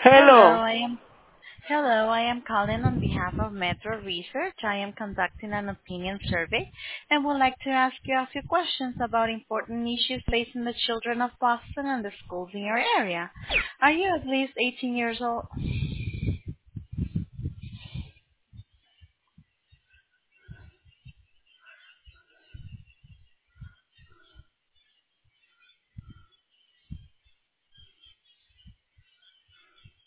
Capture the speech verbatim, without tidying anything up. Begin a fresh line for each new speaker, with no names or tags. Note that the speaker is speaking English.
Hello,
Hello.
I am Hello, I am calling on behalf of Metro Research. I am conducting an opinion survey and would like to ask you a few questions about important issues facing the children of Boston and the schools in your area. Are you at least eighteen years old?